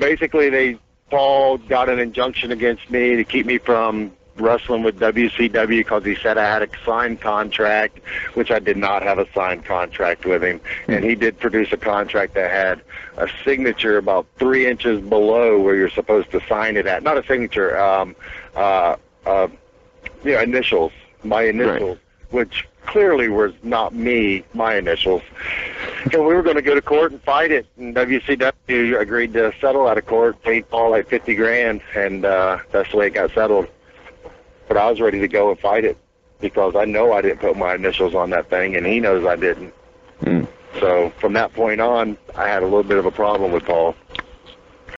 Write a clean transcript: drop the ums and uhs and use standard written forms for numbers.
basically Paul got an injunction against me to keep me from wrestling with WCW because he said I had a signed contract, which I did not have a signed contract with him. And he did produce a contract that had a signature about 3 inches below where you're supposed to sign it at. Not a signature, initials, my initials, right, which clearly was not me, my initials. So we were going to go to court and fight it, and WCW agreed to settle out of court, paid Paul like $50,000, and that's the way it got settled. But I was ready to go and fight it because I know I didn't put my initials on that thing, and he knows I didn't. So from that point on, I had a little bit of a problem with Paul.